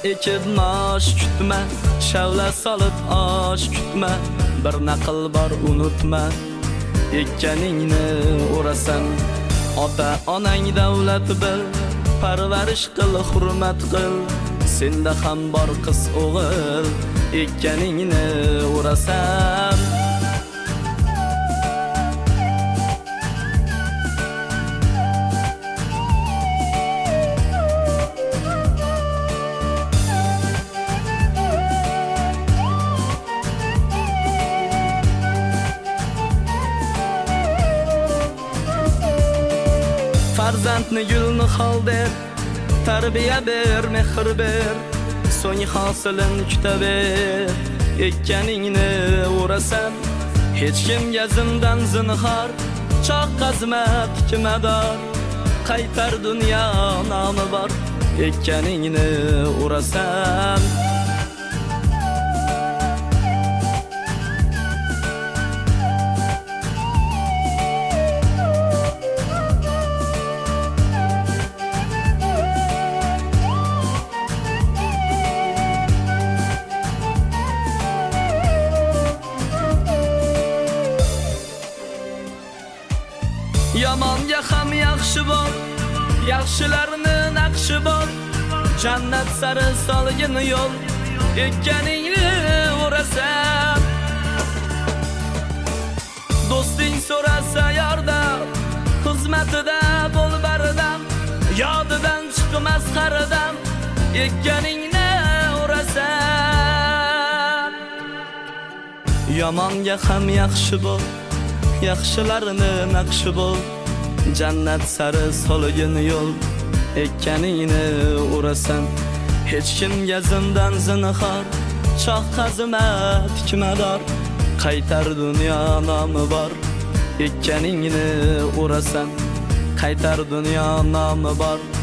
ekib nosh kutma, shavla solib osh kutma, bir naql bor unutma, ekkaningni o'rasan. Ota onang davlat bil, parvarish qil, hurmat qil, senda ham bor qiz o'g'il, ekkaningni o'rasan. Farzandni gulni xol der, tarbiya ber, mehr ber, so'ng hosilini kutaver, ekkaningni o'rasan. Hech kimga zimdan zinhor, choq qazma tikmador, qaytar dunyo nomi bor, ekkaningni o'rasan. Yomonga ham yaxshi bo'l, yaxshilarni naqshi bo'l, jannat sari solgin yo'l, ekkaningni o'rasan. Do'sting so'rasa yordam, xizmatida bo'l bardam, yodidan chiqmas qaridam, ekkaningni o'rasan. Yomonga ham yaxshi bo'l, yaxshilarni naqshi bo'l, jannat sari solgin yo'l, ekkaningni o'rasan. Hech kimga zimdan zinhor, choq qazma tikmador, qaytar dunyo nomi bor, ekkaningni o'rasan. Qaytar dunyo nomi bor,